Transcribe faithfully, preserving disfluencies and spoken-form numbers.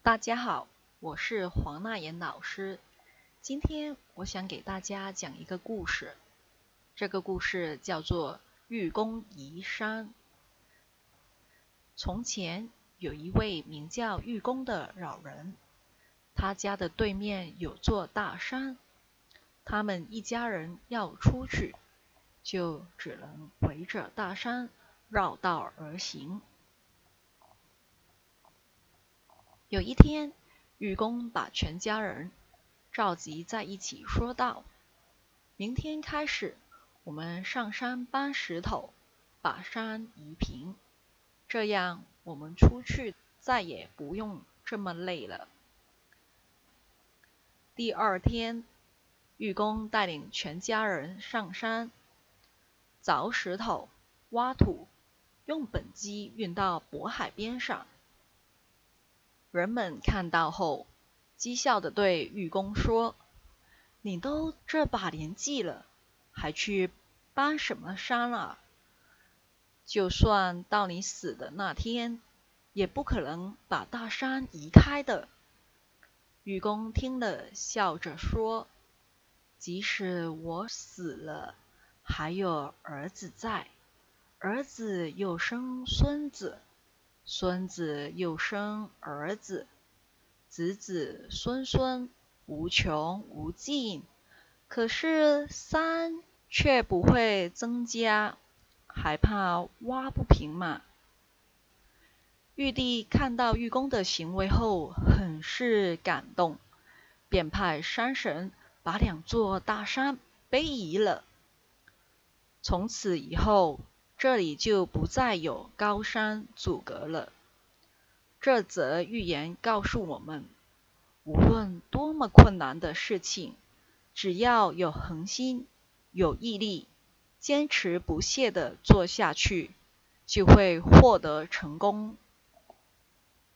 大家好，我是黄娜妍老师。今天我想给大家讲一个故事，这个故事叫做愚公移山。从前有一位名叫愚公的老人，他家的对面有座大山，他们一家人要出去，就只能围着大山绕道而行。有一天，愚公把全家人召集在一起，说道：明天开始，我们上山搬石头，把山移平，这样我们出去再也不用这么累了。第二天，愚公带领全家人上山，凿石头、挖土，用本机运到渤海边上。人们看到后，讥笑地对愚公说：你都这把年纪了，还去搬什么山啊？就算到你死的那天，也不可能把大山移开的。愚公听了，笑着说：即使我死了，还有儿子在，儿子又生孙子，孙子又生儿子，子子孙孙无穷无尽，可是山却不会增加，还怕挖不平嘛。玉帝看到愚公的行为后，很是感动，便派山神把两座大山背移了。从此以后，这里就不再有高山阻隔了。这则寓言告诉我们，无论多么困难的事情，只要有恒心、有毅力，坚持不懈地做下去，就会获得成功。